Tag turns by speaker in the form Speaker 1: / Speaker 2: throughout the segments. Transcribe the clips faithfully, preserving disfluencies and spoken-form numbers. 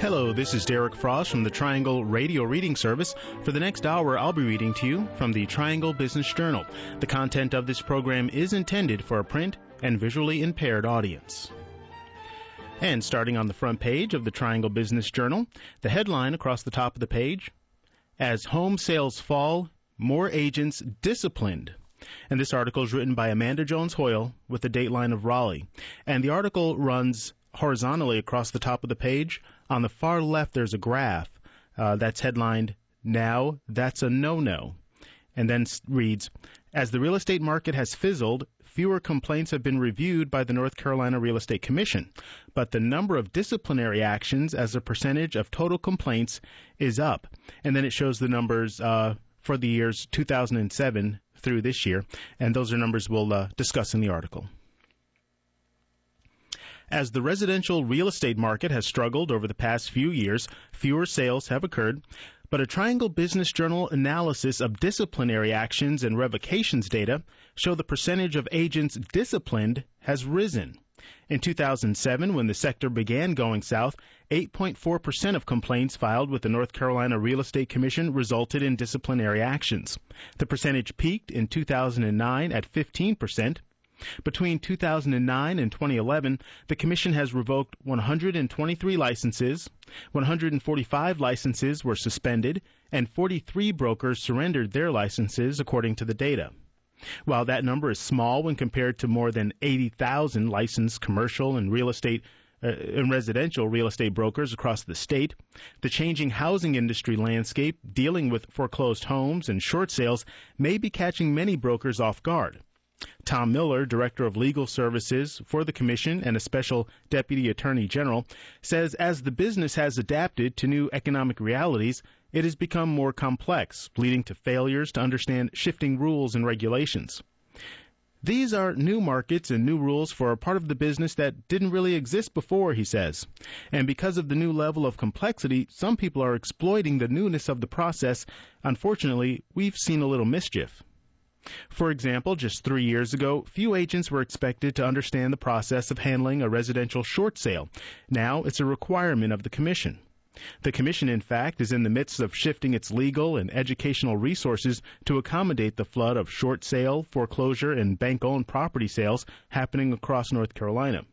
Speaker 1: Hello, this is Derek Frost from the Triangle Radio Reading Service. For the next hour, I'll be reading to you from the Triangle Business Journal. The content of this program is intended for a print and visually impaired audience. And starting on the front page of the Triangle Business Journal, the headline across the top of the page, As Home Sales Fall, More Agents Disciplined. And this article is written by Amanda Jones Hoyle with the Dateline of Raleigh. And the article runs horizontally across the top of the page. On the far left, there's a graph uh, that's headlined, Now That's a No-No. And then reads, As the real estate market has fizzled, fewer complaints have been reviewed by the North Carolina Real Estate Commission, but the number of disciplinary actions as a percentage of total complaints is up. And then it shows the numbers uh, for the years two thousand seven through this year, and those are numbers we'll uh, discuss in the article. As the residential real estate market has struggled over the past few years, fewer sales have occurred, but a Triangle Business Journal analysis of disciplinary actions and revocations data show the percentage of agents disciplined has risen. In two thousand seven, when the sector began going south, eight point four percent of complaints filed with the North Carolina Real Estate Commission resulted in disciplinary actions. The percentage peaked in two thousand nine at fifteen percent. Between two thousand nine and twenty eleven, the Commission has revoked one hundred twenty-three licenses, one hundred forty-five licenses were suspended, and forty-three brokers surrendered their licenses, according to the data. While that number is small when compared to more than eighty thousand licensed commercial and real estate uh, and residential real estate brokers across the state, the changing housing industry landscape dealing with foreclosed homes and short sales may be catching many brokers off guard. Tom Miller, Director of Legal Services for the Commission and a Special Deputy Attorney General, says as the business has adapted to new economic realities, it has become more complex, leading to failures to understand shifting rules and regulations. These are new markets and new rules for a part of the business that didn't really exist before, he says. And because of the new level of complexity, some people are exploiting the newness of the process. Unfortunately, we've seen a little mischief. For example, just three years ago, few agents were expected to understand the process of handling a residential short sale. Now it's a requirement of the Commission. The Commission, in fact, is in the midst of shifting its legal and educational resources to accommodate the flood of short sale, foreclosure, and bank-owned property sales happening across North Carolina.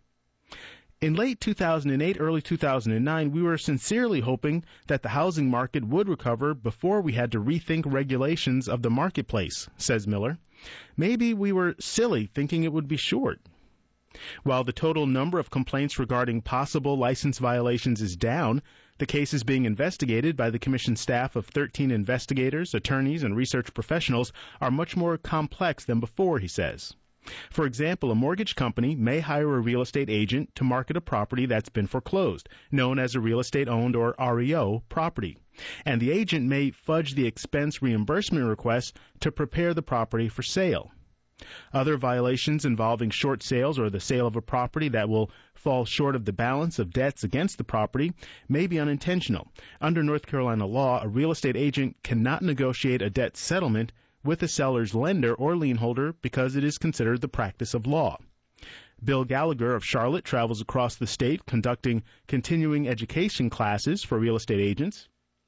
Speaker 1: In late two thousand eight, early two thousand nine, we were sincerely hoping that the housing market would recover before we had to rethink regulations of the marketplace, says Miller. Maybe we were silly thinking it would be short. While the total number of complaints regarding possible license violations is down, the case is being investigated by the Commission staff of thirteen investigators, attorneys, and research professionals are much more complex than before, he says. For example, a mortgage company may hire a real estate agent to market a property that's been foreclosed, known as a real estate owned or R E O property. And the agent may fudge the expense reimbursement request to prepare the property for sale. Other violations involving short sales or the sale of a property that will fall short of the balance of debts against the property may be unintentional. Under North Carolina law, a real estate agent cannot negotiate a debt settlement with a seller's lender or lien holder because it is considered the practice of law. Bill Gallagher of Charlotte travels across the state conducting continuing education classes for real estate agents.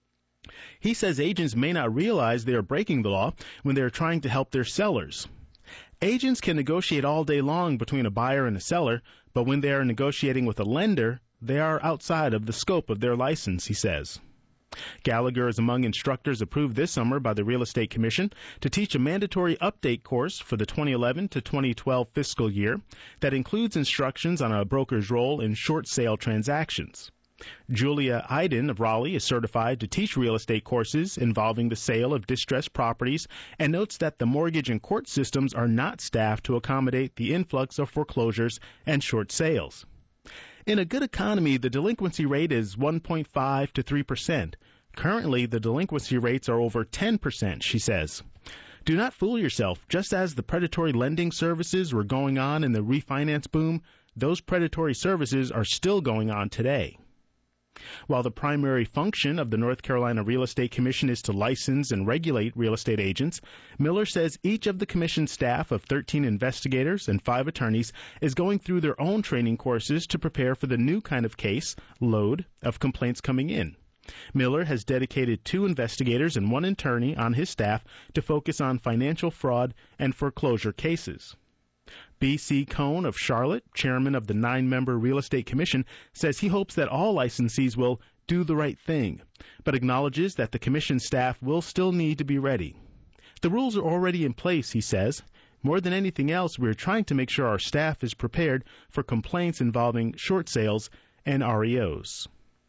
Speaker 1: He says agents may not realize they are breaking the law when they are trying to help their sellers. Agents can negotiate all day long between a buyer and a seller, but when they are negotiating with a lender, they are outside of the scope of their license, he says. Gallagher is among instructors approved this summer by the Real Estate Commission to teach a mandatory update course for the twenty eleven to twenty twelve fiscal year that includes instructions on a broker's role in short sale transactions. Julia Iden of Raleigh is certified to teach real estate courses involving the sale of distressed properties and notes that the mortgage and court systems are not staffed to accommodate the influx of foreclosures and short sales. In a good economy, the delinquency rate is one point five to three percent. Currently, the delinquency rates are over ten percent, she says. Do not fool yourself. Just as the predatory lending services were going on in the refinance boom, those predatory services are still going on today. While the primary function of the North Carolina Real Estate Commission is to license and regulate real estate agents, Miller says each of the commission's staff of thirteen investigators and five attorneys is going through their own training courses to prepare for the new kind of case load of complaints coming in. Miller has dedicated two investigators and one attorney on his staff to focus on financial fraud and foreclosure cases. B C Cohn of Charlotte, chairman of the nine-member Real Estate Commission, says he hopes that all licensees will do the right thing, but acknowledges that the commission staff will still need to be ready. The rules are already in place, he says. More than anything else, we're trying to make sure our staff is prepared for complaints involving short sales and R E Os.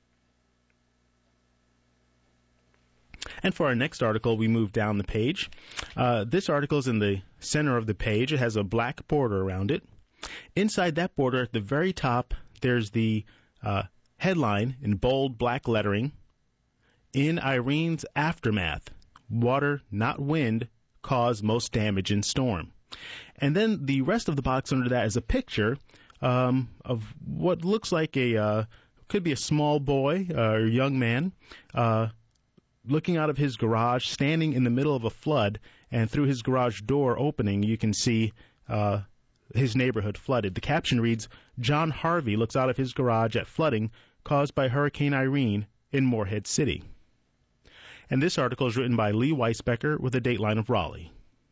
Speaker 1: And for our next article, we move down the page. Uh, this article is in the center of the page. It has a black border around it. Inside that border, at the very top, there's the uh, headline in bold black lettering, "In Irene's aftermath, water, not wind, caused most damage in storm." And then the rest of the box under that is a picture um, of what looks like a, uh, could be a small boy uh, or young man, uh, looking out of his garage, standing in the middle of a flood, and through his garage door opening, you can see uh, his neighborhood flooded. The caption reads, "John Harvey looks out of his garage at flooding caused by Hurricane Irene in Morehead City." And this article is written by Lee Weisbecker with a dateline of Raleigh.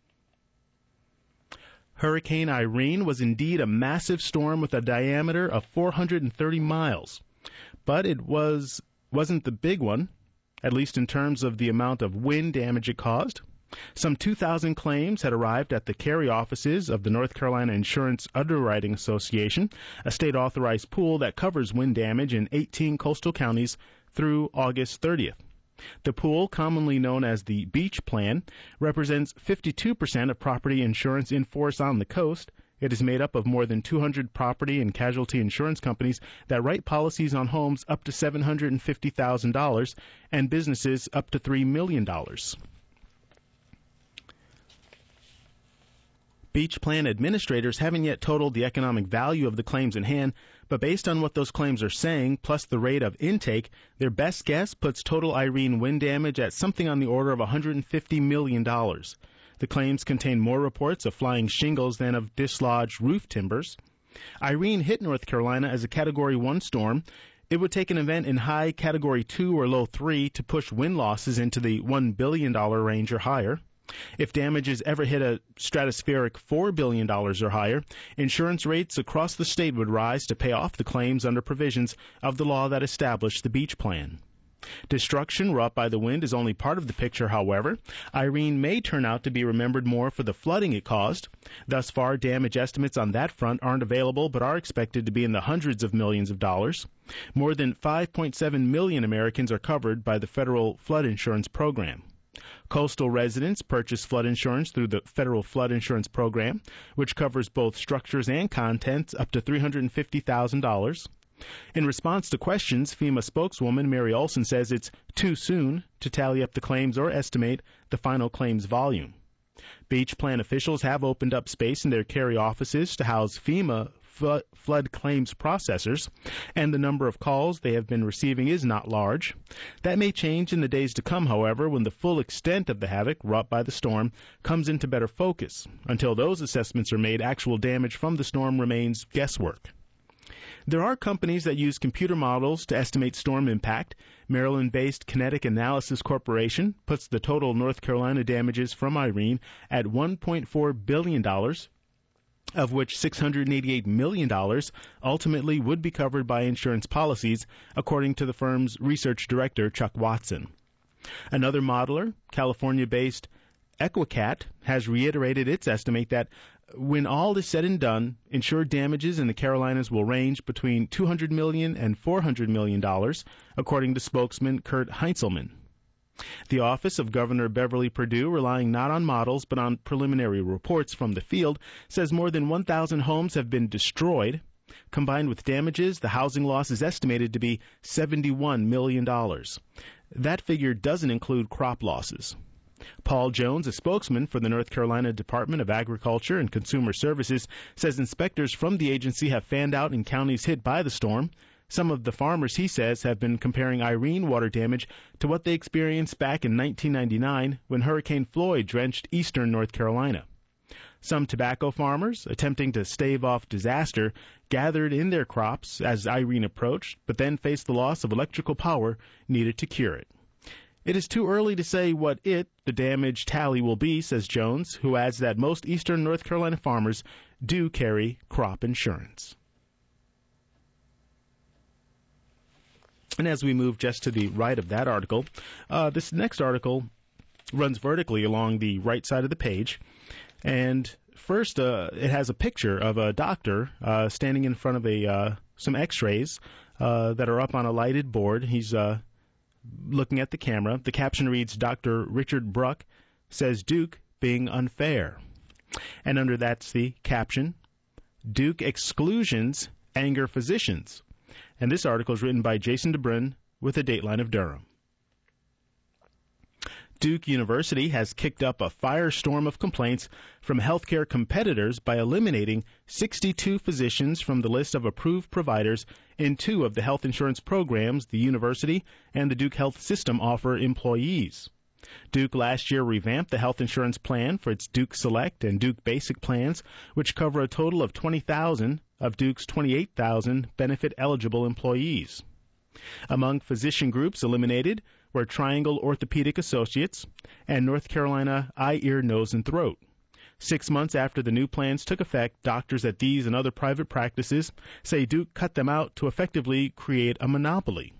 Speaker 1: Hurricane Irene was indeed a massive storm with a diameter of four hundred thirty miles, but it was, wasn't the big one, at least in terms of the amount of wind damage it caused. Some two thousand claims had arrived at the carry offices of the North Carolina Insurance Underwriting Association, a state-authorized pool that covers wind damage in eighteen coastal counties through August thirtieth. The pool, commonly known as the Beach Plan, represents fifty-two percent of property insurance in force on the coast. It is made up of more than two hundred property and casualty insurance companies that write policies on homes up to seven hundred fifty thousand dollars and businesses up to three million dollars. Beach Plan administrators haven't yet totaled the economic value of the claims in hand, but based on what those claims are saying, plus the rate of intake, their best guess puts total Irene wind damage at something on the order of one hundred fifty million dollars. The claims contain more reports of flying shingles than of dislodged roof timbers. Irene hit North Carolina as a Category one storm. It would take an event in high Category two or low three to push wind losses into the one billion dollars range or higher. If damages ever hit a stratospheric four billion dollars or higher, insurance rates across the state would rise to pay off the claims under provisions of the law that established the Beach Plan. Destruction wrought by the wind is only part of the picture, however. Irene may turn out to be remembered more for the flooding it caused. Thus far, damage estimates on that front aren't available but are expected to be in the hundreds of millions of dollars. More than five point seven million Americans are covered by the federal flood insurance program. Coastal residents purchase flood insurance through the Federal Flood Insurance Program, which covers both structures and contents up to three hundred fifty thousand dollars. In response to questions, FEMA spokeswoman Mary Olson says it's too soon to tally up the claims or estimate the final claims volume. Beach Plan officials have opened up space in their carry offices to house FEMA fl- flood claims processors, and the number of calls they have been receiving is not large. That may change in the days to come, however, when the full extent of the havoc wrought by the storm comes into better focus. Until those assessments are made, actual damage from the storm remains guesswork. There are companies that use computer models to estimate storm impact. Maryland-based Kinetic Analysis Corporation puts the total North Carolina damages from Irene at one point four billion dollars, of which six hundred eighty-eight million dollars ultimately would be covered by insurance policies, according to the firm's research director, Chuck Watson. Another modeler, California-based Equicat, has reiterated its estimate that when all is said and done, insured damages in the Carolinas will range between two hundred million dollars and four hundred million dollars, according to spokesman Kurt Heinzelman. The office of Governor Beverly Perdue, relying not on models but on preliminary reports from the field, says more than one thousand homes have been destroyed. Combined with damages, the housing loss is estimated to be seventy-one million dollars. That figure doesn't include crop losses. Paul Jones, a spokesman for the North Carolina Department of Agriculture and Consumer Services, says inspectors from the agency have fanned out in counties hit by the storm. Some of the farmers, he says, have been comparing Irene water damage to what they experienced back in nineteen ninety-nine when Hurricane Floyd drenched eastern North Carolina. Some tobacco farmers, attempting to stave off disaster, gathered in their crops as Irene approached, but then faced the loss of electrical power needed to cure it. It is too early to say what it, the damage tally, will be, says Jones, who adds that most eastern North Carolina farmers do carry crop insurance. And as we move just to the right of that article, uh, this next article runs vertically along the right side of the page. And first, uh, it has a picture of a doctor uh, standing in front of a uh, some x-rays uh, that are up on a lighted board. He's uh, looking at the camera. The caption reads, Doctor Richard Bruck says Duke being unfair. And under that's the caption, Duke exclusions anger physicians. And this article is written by Jason DeBrun with a Dateline of Durham. Duke University has kicked up a firestorm of complaints from healthcare competitors by eliminating sixty-two physicians from the list of approved providers in two of the health insurance programs the university and the Duke Health System offer employees. Duke last year revamped the health insurance plan for its Duke Select and Duke Basic plans, which cover a total of twenty thousand of Duke's twenty-eight thousand benefit-eligible employees. Among physician groups eliminated were Triangle Orthopedic Associates and North Carolina Eye, Ear, Nose, and Throat. Six months after the new plans took effect, doctors at these and other private practices say Duke cut them out to effectively create a monopoly.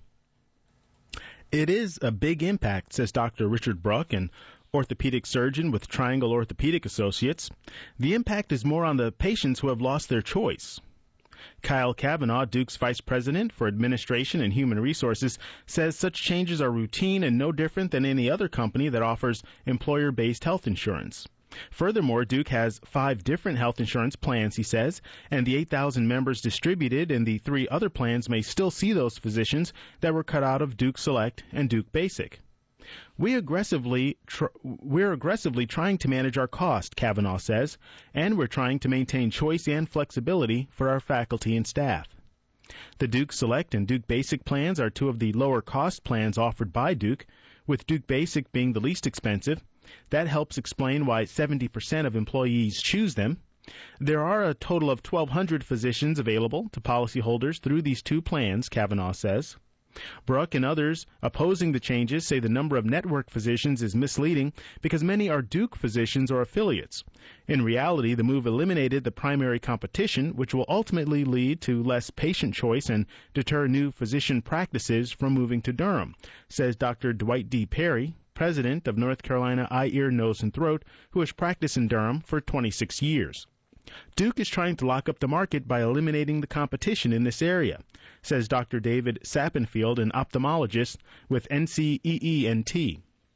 Speaker 1: It is a big impact, says Doctor Richard Bruck, an orthopedic surgeon with Triangle Orthopedic Associates. The impact is more on the patients who have lost their choice. Kyle Kavanaugh, Duke's vice president for administration and human resources, says such changes are routine and no different than any other company that offers employer-based health insurance. Furthermore, Duke has five different health insurance plans, he says, and the eight thousand members distributed in the three other plans may still see those physicians that were cut out of Duke Select and Duke Basic. We aggressively tr- we're aggressively trying to manage our cost, Kavanaugh says, and we're trying to maintain choice and flexibility for our faculty and staff. The Duke Select and Duke Basic plans are two of the lower-cost plans offered by Duke, with Duke Basic being the least expensive. That helps explain why seventy percent of employees choose them. There are a total of twelve hundred physicians available to policyholders through these two plans, Kavanaugh says. Bruck and others opposing the changes say the number of network physicians is misleading because many are Duke physicians or affiliates. In reality, the move eliminated the primary competition, which will ultimately lead to less patient choice and deter new physician practices from moving to Durham, says Doctor Dwight D. Perry, president of North Carolina Eye, Ear, Nose, and Throat, who has practiced in Durham for twenty-six years. Duke is trying to lock up the market by eliminating the competition in this area, says Doctor David Sappenfield, an ophthalmologist with N C E E N T.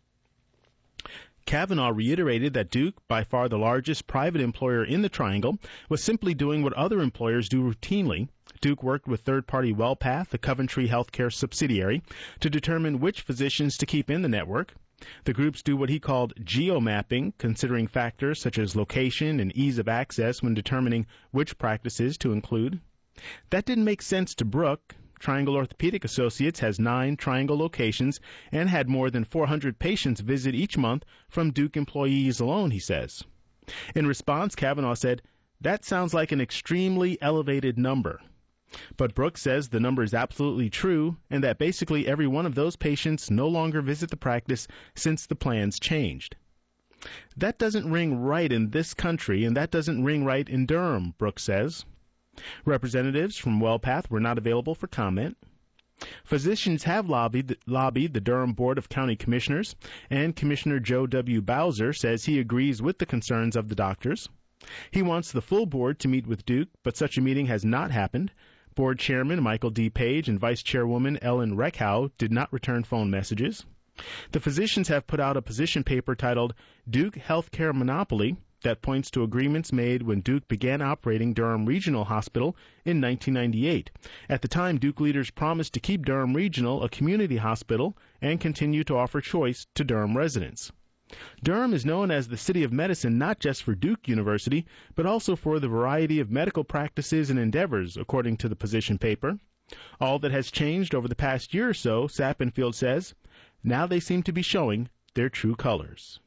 Speaker 1: Kavanaugh reiterated that Duke, by far the largest private employer in the Triangle, was simply doing what other employers do routinely. Duke worked with third-party WellPath, the Coventry Healthcare subsidiary, to determine which physicians to keep in the network. The groups do what he called geo-mapping, considering factors such as location and ease of access when determining which practices to include. That didn't make sense to Bruck. Triangle Orthopedic Associates has nine Triangle locations and had more than four hundred patients visit each month from Duke employees alone, he says. In response, Kavanaugh said, "That sounds like an extremely elevated number." But Brooks says the number is absolutely true and that basically every one of those patients no longer visit the practice since the plans changed. That doesn't ring right in this country, and that doesn't ring right in Durham, Brooks says. Representatives from WellPath were not available for comment. Physicians have lobbied, lobbied the Durham Board of County Commissioners, and Commissioner Joe W. Bowser says he agrees with the concerns of the doctors. He wants the full board to meet with Duke, but such a meeting has not happened. Board Chairman Michael D. Page and Vice Chairwoman Ellen Reckhow did not return phone messages. The physicians have put out a position paper titled Duke Healthcare Monopoly that points to agreements made when Duke began operating Durham Regional Hospital in nineteen ninety-eight. At the time, Duke leaders promised to keep Durham Regional a community hospital and continue to offer choice to Durham residents. Durham is known as the city of medicine not just for Duke University, but also for the variety of medical practices and endeavors, according to the position paper. All that has changed over the past year or so, Sappenfield says, now they seem to be showing their true colors.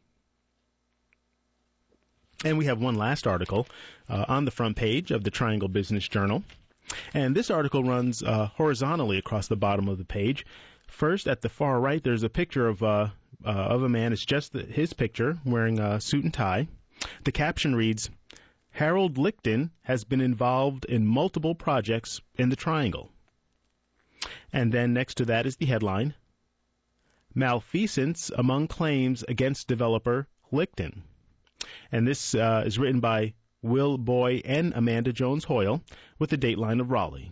Speaker 1: And we have one last article uh, on the front page of the Triangle Business Journal. And this article runs uh, horizontally across the bottom of the page. First, at the far right, there's a picture of uh, uh, of a man. It's just the, his picture wearing a suit and tie. The caption reads, Harold Lichten has been involved in multiple projects in the Triangle. And then next to that is the headline, Malfeasance Among Claims Against Developer Lichten. And this uh, is written by Will Boy and Amanda Jones Hoyle with the Dateline of Raleigh.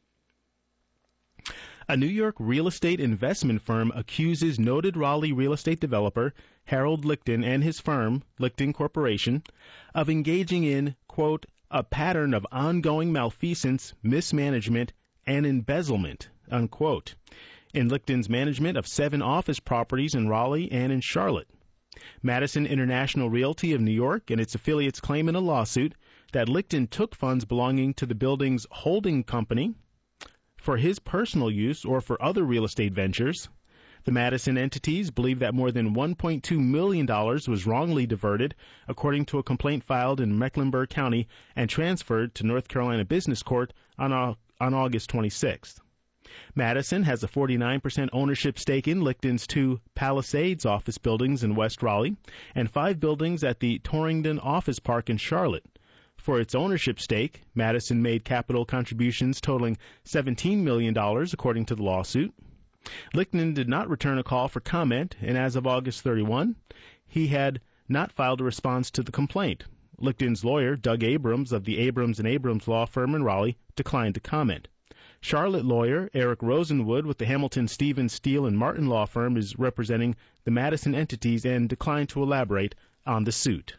Speaker 1: A New York real estate investment firm accuses noted Raleigh real estate developer Harold Lichten and his firm, Lichten Corporation, of engaging in, quote, a pattern of ongoing malfeasance, mismanagement, and embezzlement, unquote, in Lichten's management of seven office properties in Raleigh and in Charlotte. Madison International Realty of New York and its affiliates claim in a lawsuit that Lichten took funds belonging to the building's holding company for his personal use or for other real estate ventures. The Madison entities believe that more than one point two million dollars was wrongly diverted, according to a complaint filed in Mecklenburg County and transferred to North Carolina Business Court on, uh, on August twenty-sixth. Madison has a forty-nine percent ownership stake in Lichten's two Palisades office buildings in West Raleigh and five buildings at the Torrington Office Park in Charlotte. For its ownership stake, Madison made capital contributions totaling seventeen million dollars, according to the lawsuit. Lichten did not return a call for comment, and as of August thirty-first, he had not filed a response to the complaint. Lichten's lawyer, Doug Abrams of the Abrams and Abrams law firm in Raleigh, declined to comment. Charlotte lawyer Eric Rosenwood with the Hamilton, Stevens, Steele, and Martin law firm is representing the Madison entities and declined to elaborate on the suit.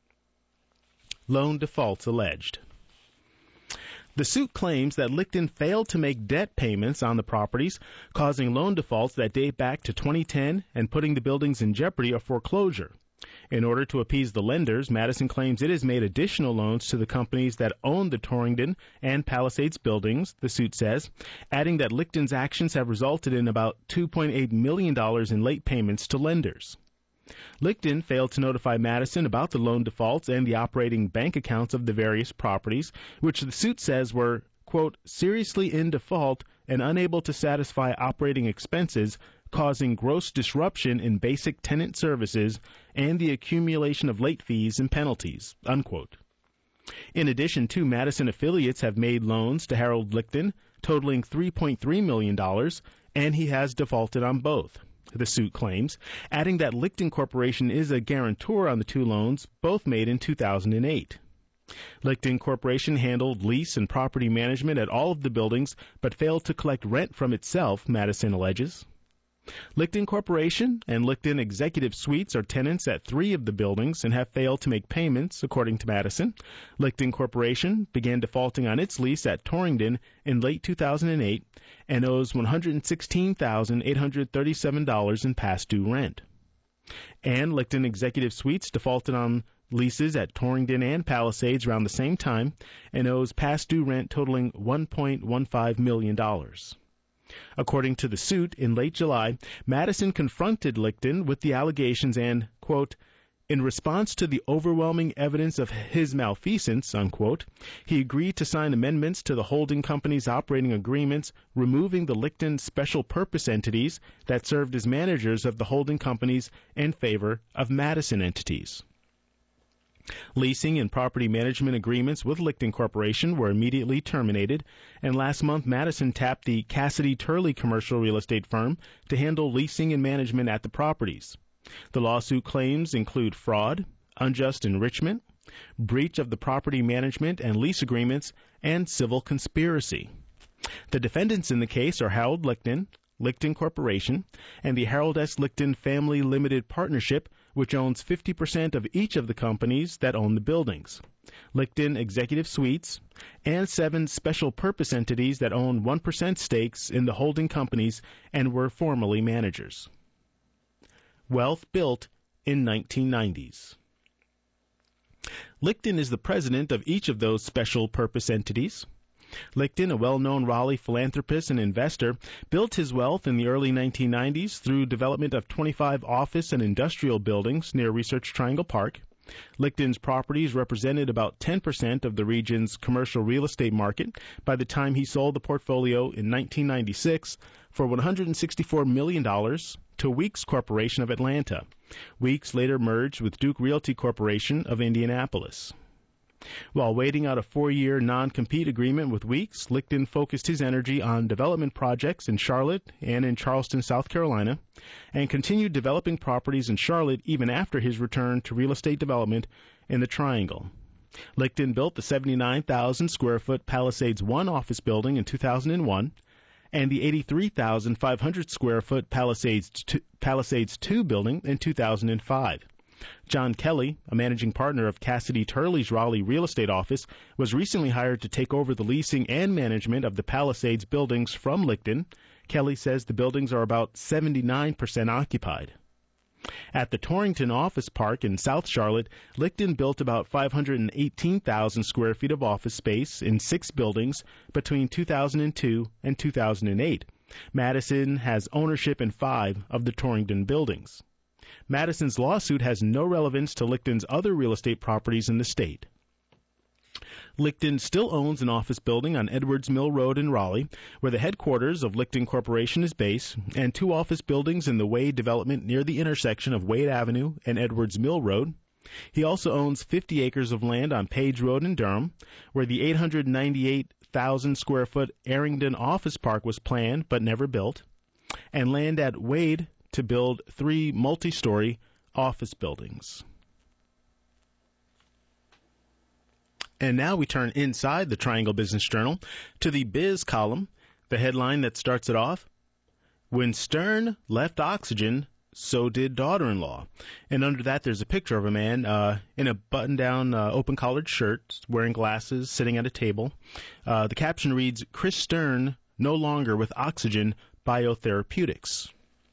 Speaker 1: Loan defaults alleged. The suit claims that Lichten failed to make debt payments on the properties, causing loan defaults that date back to twenty ten and putting the buildings in jeopardy of foreclosure. In order to appease the lenders, Madison claims it has made additional loans to the companies that own the Torrington and Palisades buildings, the suit says, adding that Lichten's actions have resulted in about two point eight million dollars in late payments to lenders. Lichten failed to notify Madison about the loan defaults and the operating bank accounts of the various properties, which the suit says were, quote, seriously in default and unable to satisfy operating expenses, causing gross disruption in basic tenant services and the accumulation of late fees and penalties, unquote. In addition, two Madison affiliates have made loans to Harold Lichten totaling three point three million dollars, and he has defaulted on both, the suit claims, adding that Lichten Corporation is a guarantor on the two loans, both made in two thousand eight. Lichten Corporation handled lease and property management at all of the buildings, but failed to collect rent from itself, Madison alleges. Lichten Corporation and Lichten Executive Suites are tenants at three of the buildings and have failed to make payments, according to Madison. Lichten Corporation began defaulting on its lease at Torrington in late two thousand eight and owes one hundred sixteen thousand eight hundred thirty-seven dollars in past due rent. And Lichten Executive Suites defaulted on leases at Torrington and Palisades around the same time and owes past due rent totaling one point one five million dollars. According to the suit, in late July, Madison confronted Lichten with the allegations and, quote, in response to the overwhelming evidence of his malfeasance, unquote, he agreed to sign amendments to the holding company's operating agreements, removing the Lichten special purpose entities that served as managers of the holding companies in favor of Madison entities. Leasing and property management agreements with Lichten Corporation were immediately terminated, and last month Madison tapped the Cassidy Turley commercial real estate firm to handle leasing and management at the properties. The lawsuit claims include fraud, unjust enrichment, breach of the property management and lease agreements, and civil conspiracy. The defendants in the case are Harold Lichten, Lichten Corporation, and the Harold S. Lichten Family Limited Partnership, which owns fifty percent of each of the companies that own the buildings, Lichten Executive Suites, and seven special purpose entities that own one percent stakes in the holding companies and were formerly managers. Wealth built in nineteen nineties. Lichten is the president of each of those special purpose entities. Licton, a well-known Raleigh philanthropist and investor, built his wealth in the early nineteen nineties through development of twenty-five office and industrial buildings near Research Triangle Park. Licton's properties represented about ten percent of the region's commercial real estate market by the time he sold the portfolio in nineteen ninety-six for one hundred sixty-four million dollars to Weeks Corporation of Atlanta. Weeks later merged with Duke Realty Corporation of Indianapolis. While waiting out a four-year non-compete agreement with Weeks, Licton focused his energy on development projects in Charlotte and in Charleston, South Carolina, and continued developing properties in Charlotte even after his return to real estate development in the Triangle. Licton built the seventy-nine thousand square foot Palisades one office building in two thousand one and the eighty-three thousand five hundred square foot Palisades two, Palisades two building in two thousand five. John Kelly, a managing partner of Cassidy Turley's Raleigh real estate office, was recently hired to take over the leasing and management of the Palisades buildings from Licton. Kelly says the buildings are about seventy-nine percent occupied. At the Torrington Office Park in South Charlotte, Licton built about five hundred eighteen thousand square feet of office space in six buildings between two thousand two and two thousand eight. Madison has ownership in five of the Torrington buildings. Madison's lawsuit has no relevance to Licton's other real estate properties in the state. Licton still owns an office building on Edwards Mill Road in Raleigh, where the headquarters of Licton Corporation is based, and two office buildings in the Wade development near the intersection of Wade Avenue and Edwards Mill Road. He also owns fifty acres of land on Page Road in Durham, where the eight hundred ninety-eight thousand square foot Arrington Office Park was planned but never built, and land at Wade to build three multi-story office buildings. And now we turn inside the Triangle Business Journal to the Biz column, the headline that starts it off, "When Stern left Oxygen, so did daughter-in-law." And under that there's a picture of a man uh, in a button-down uh, open-collared shirt, wearing glasses, sitting at a table. Uh, the caption reads, "Chris Stern no longer with Oxygen Biotherapeutics."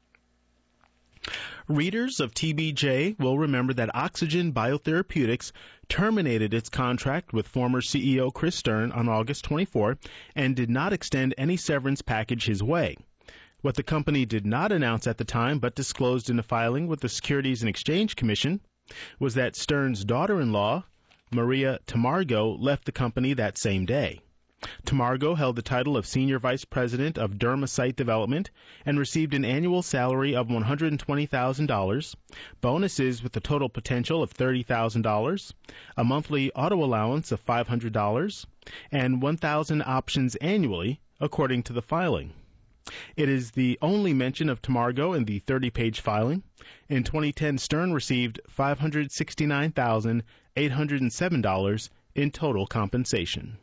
Speaker 1: Readers of T B J will remember that Oxygen Biotherapeutics terminated its contract with former C E O Chris Stern on August twenty-fourth and did not extend any severance package his way. What the company did not announce at the time but disclosed in a filing with the Securities and Exchange Commission was that Stern's daughter-in-law, Maria Tamargo, left the company that same day. Tamargo held the title of Senior Vice President of Dermacyte Development and received an annual salary of one hundred twenty thousand dollars, bonuses with a total potential of thirty thousand dollars, a monthly auto allowance of five hundred dollars, and one thousand options annually, according to the filing. It is the only mention of Tamargo in the thirty-page filing. In twenty ten, Stern received five hundred sixty-nine thousand eight hundred seven dollars in total compensation.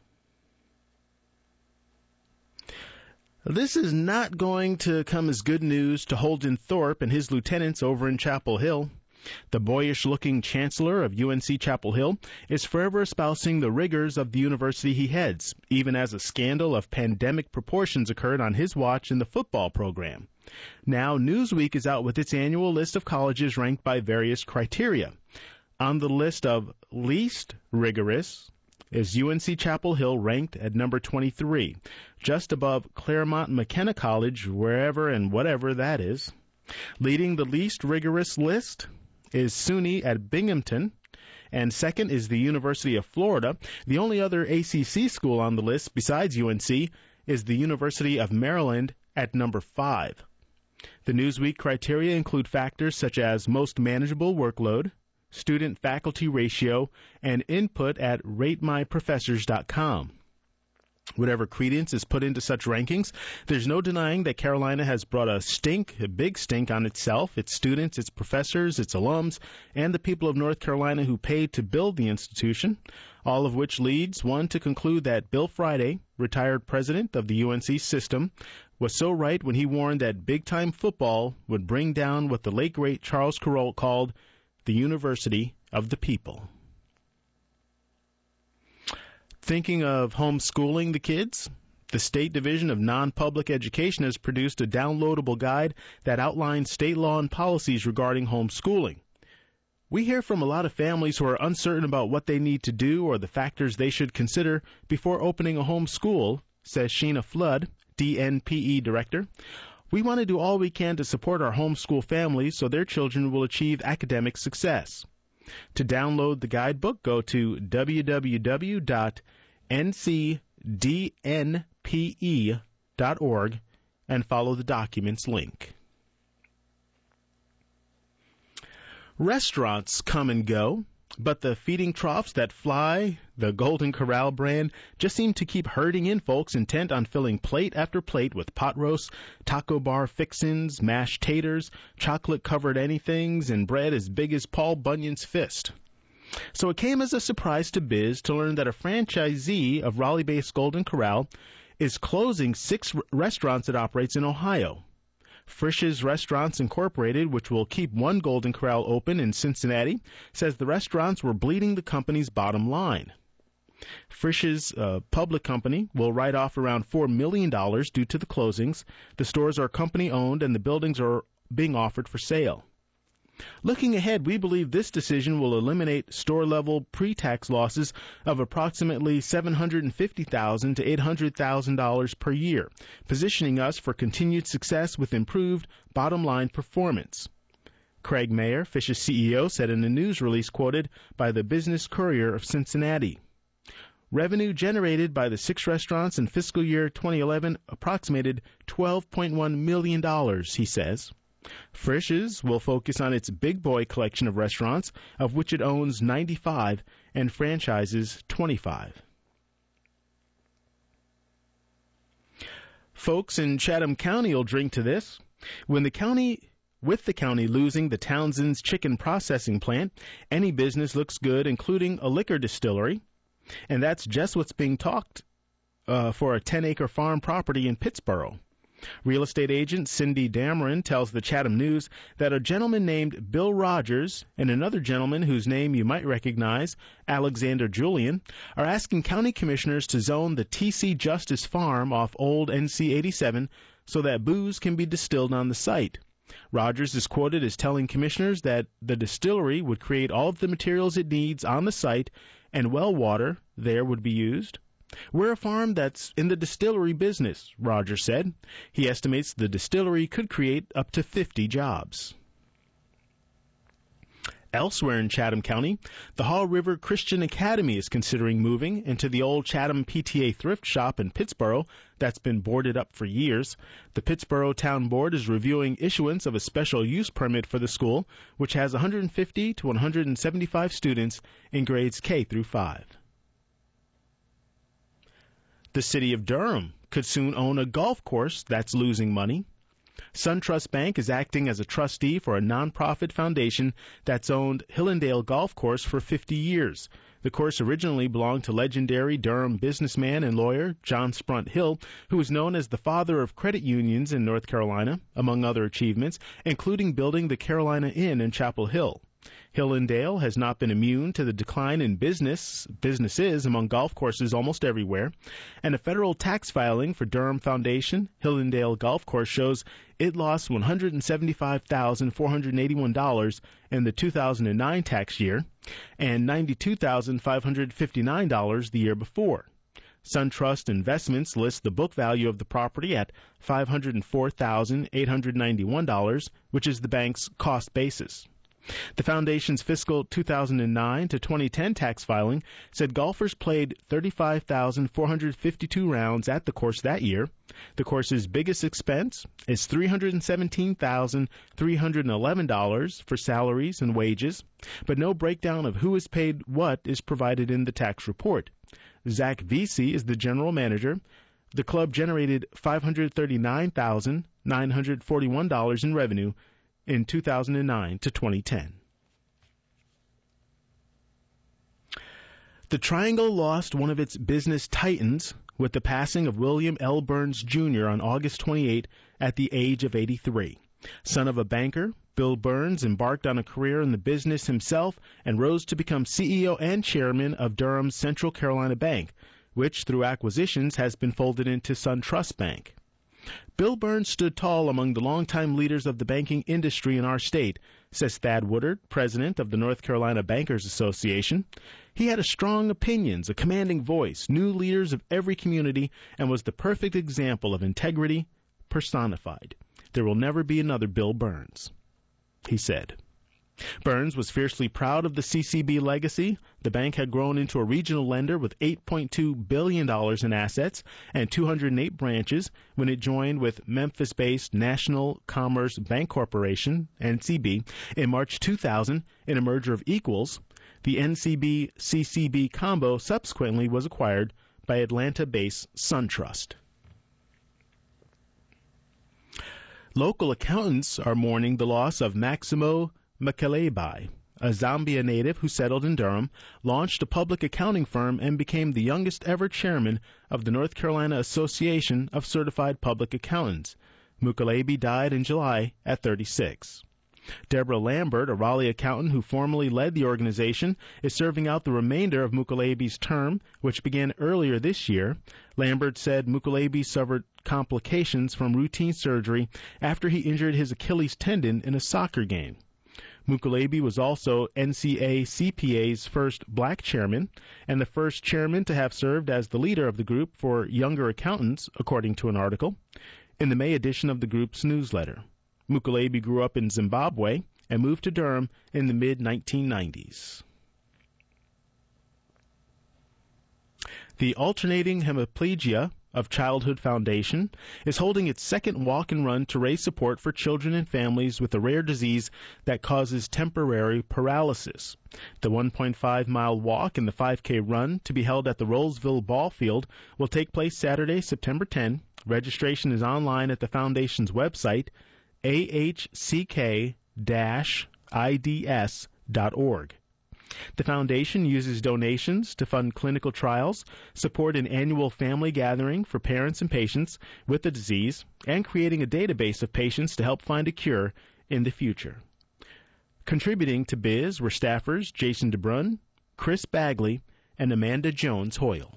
Speaker 1: This is not going to come as good news to Holden Thorpe and his lieutenants over in Chapel Hill. The boyish-looking chancellor of U N C Chapel Hill is forever espousing the rigors of the university he heads, even as a scandal of pandemic proportions occurred on his watch in the football program. Now, Newsweek is out with its annual list of colleges ranked by various criteria. On the list of least rigorous is U N C Chapel Hill, ranked at number twenty-three, just above Claremont McKenna College, wherever and whatever that is. Leading the least rigorous list is SUNY at Binghamton, and second is the University of Florida. The only other A C C school on the list besides U N C is the University of Maryland at number five. The Newsweek criteria include factors such as most manageable workload, student-faculty ratio, and input at rate my professors dot com. Whatever credence is put into such rankings, there's no denying that Carolina has brought a stink, a big stink on itself, its students, its professors, its alums, and the people of North Carolina who paid to build the institution, all of which leads one to conclude that Bill Friday, retired president of the U N C system, was so right when he warned that big-time football would bring down what the late great Charles Kuralt called the University of the People. Thinking of homeschooling the kids? The State Division of Non-Public Education has produced a downloadable guide that outlines state law and policies regarding homeschooling. We hear from a lot of families who are uncertain about what they need to do or the factors they should consider before opening a home school, says Sheena Flood, D N P E Director. We want to do all we can to support our homeschool families so their children will achieve academic success. To download the guidebook, go to w w w dot n c d n p e dot org and follow the documents link. Restaurants come and go, but the feeding troughs that fly, the Golden Corral brand, just seem to keep herding in folks intent on filling plate after plate with pot roasts, taco bar fixins, mashed taters, chocolate-covered anythings, and bread as big as Paul Bunyan's fist. So it came as a surprise to Biz to learn that a franchisee of Raleigh-based Golden Corral is closing six r- restaurants it operates in Ohio. Frisch's Restaurants Incorporated, which will keep one Golden Corral open in Cincinnati, says the restaurants were bleeding the company's bottom line. Frisch's uh, public company will write off around four million dollars due to the closings. The stores are company-owned and the buildings are being offered for sale. Looking ahead, we believe this decision will eliminate store-level pre-tax losses of approximately seven hundred fifty thousand dollars to eight hundred thousand dollars per year, positioning us for continued success with improved bottom-line performance. Craig Mayer, Frisch's C E O, said in a news release quoted by the Business Courier of Cincinnati. Revenue generated by the six restaurants in fiscal year twenty eleven approximated twelve point one million dollars, he says. Frisch's will focus on its Big Boy collection of restaurants, of which it owns ninety-five and franchises twenty-five. Folks in Chatham County will drink to this. When the county, with the county losing the Townsend's chicken processing plant, any business looks good, including a liquor distillery. And that's just what's being talked uh, for a ten-acre farm property in Pittsboro. Real estate agent Cindy Dameron tells the Chatham News that a gentleman named Bill Rogers and another gentleman whose name you might recognize, Alexander Julian, are asking county commissioners to zone the T C Justice Farm off Old N C eighty-seven so that booze can be distilled on the site. Rogers is quoted as telling commissioners that the distillery would create all of the materials it needs on the site and well water there would be used. We're a farm that's in the distillery business, Rogers said. He estimates the distillery could create up to fifty jobs. Elsewhere in Chatham County, the Haw River Christian Academy is considering moving into the old Chatham P T A thrift shop in Pittsboro that's been boarded up for years. The Pittsboro Town Board is reviewing issuance of a special use permit for the school, which has one hundred fifty to one hundred seventy-five students in grades K through five. The city of Durham could soon own a golf course that's losing money. SunTrust Bank is acting as a trustee for a nonprofit foundation that's owned Hillendale Golf Course for fifty years. The course originally belonged to legendary Durham businessman and lawyer John Sprunt Hill, who is known as the father of credit unions in North Carolina, among other achievements, including building the Carolina Inn in Chapel Hill. Hillendale has not been immune to the decline in business businesses among golf courses almost everywhere, and a federal tax filing for Durham Foundation Hillendale Golf Course shows it lost one hundred seventy-five thousand four hundred eighty-one dollars in the two thousand nine tax year and ninety-two thousand five hundred fifty-nine dollars the year before. SunTrust Investments lists the book value of the property at five hundred four thousand eight hundred ninety-one dollars, which is the bank's cost basis. The foundation's fiscal two thousand nine to twenty ten tax filing said golfers played thirty-five thousand four hundred fifty-two rounds at the course that year. The course's biggest expense is three hundred seventeen thousand three hundred eleven dollars for salaries and wages, but no breakdown of who is paid what is provided in the tax report. Zach Vesey is the general manager. The club generated five hundred thirty-nine thousand nine hundred forty-one dollars in revenue in two thousand nine to twenty ten. The Triangle lost one of its business titans with the passing of William L. Burns Junior on August twenty-eighth at the age of eighty-three. Son of a banker, Bill Burns embarked on a career in the business himself and rose to become C E O and chairman of Durham's Central Carolina Bank, which through acquisitions has been folded into SunTrust Bank. Bill Burns stood tall among the longtime leaders of the banking industry in our state, says Thad Woodard, president of the North Carolina Bankers Association. He had a strong opinions, a commanding voice, knew leaders of every community, and was the perfect example of integrity personified. There will never be another Bill Burns, he said. Burns was fiercely proud of the C C B legacy. The bank had grown into a regional lender with eight point two billion dollars in assets and two hundred eight branches when it joined with Memphis-based National Commerce Bank Corporation, N C B, in March two thousand in a merger of equals. The N C B-C C B combo subsequently was acquired by Atlanta-based SunTrust. Local accountants are mourning the loss of Maximo Mkelebai, a Zambia native who settled in Durham, launched a public accounting firm, and became the youngest ever chairman of the North Carolina Association of Certified Public Accountants. Mukelebi died in July at thirty-six. Deborah Lambert, a Raleigh accountant who formerly led the organization, is serving out the remainder of Mukelebi's term, which began earlier this year. Lambert said Mukelebi suffered complications from routine surgery after he injured his Achilles tendon in a soccer game. Mukelebi was also N C A C P A's first black chairman and the first chairman to have served as the leader of the group for younger accountants, according to an article in the May edition of the group's newsletter. Mukelebi grew up in Zimbabwe and moved to Durham in the mid nineteen nineties. The Alternating Hemiplegia of Childhood Foundation is holding its second walk and run to raise support for children and families with a rare disease that causes temporary paralysis. The one point five mile walk and the five K run, to be held at the Roseville Ball Field, will take place Saturday, September tenth. Registration is online at the foundation's website, a h c k dash i d s dot org. The foundation uses donations to fund clinical trials, support an annual family gathering for parents and patients with the disease, and creating a database of patients to help find a cure in the future. Contributing to Biz were staffers Jason DeBrun, Chris Bagley, and Amanda Jones Hoyle.